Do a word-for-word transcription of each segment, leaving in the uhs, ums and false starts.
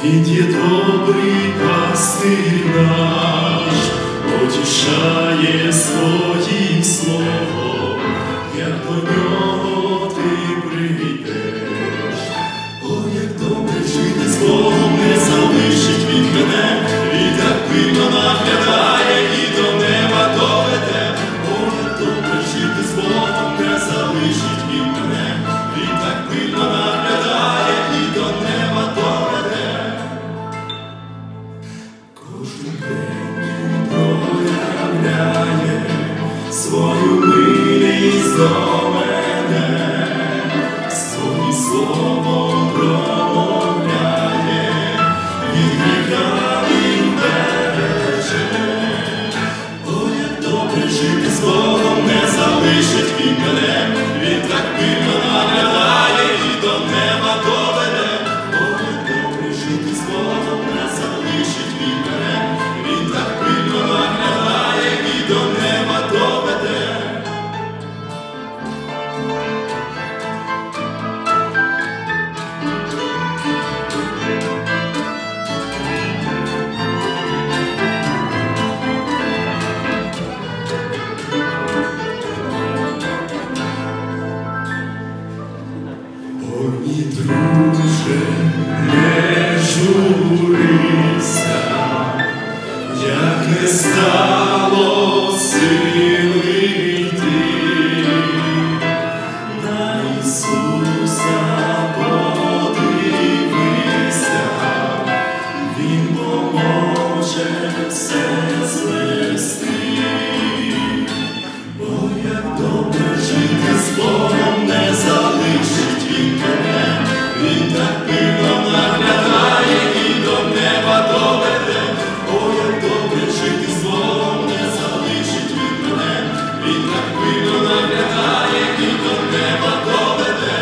Він є добрий пастир наш, потішає своїм словом, як до нього ти прийдеш. О, як добре жити з Богом, не залишить він мене, він так пильно наглядає і до неба доведе. О, як добре жити з Богом, не залишить він мене, він так пильно наглядає і до неба доведе. Кожен день він проявляє свою милість до мене, своїм словом промовляє, від гріха він береже. О, як добре жити з Богом, не залишить він мене, він так пильно наглядає і до неба доведе. О, як добре жити з Богом, не залишить він мене, він так пильно наглядає і до неба доведе. Ой, мій друже, не журися, як не стало сили йти, на Ісуса подивися, Він поможе все звести. О, як добре жити з Богом, не залишить він мене, він так пильно наглядає і до неба доведе. О, як добре жити з Богом, не залишить він мене, він так пильно наглядає і до неба доведе.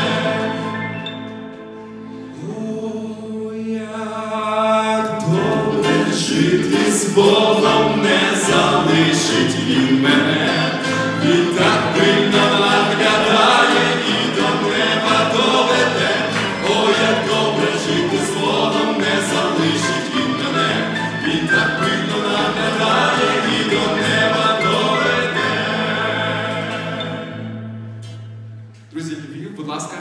О, як добре жити з Богом, не залишить він мене, він так пильно наглядає і до неба доведе. О, як добре жити з Богом, не залишить він мене, він так пильно наглядає і до неба доведе. Друзі, Львів, будь ласка.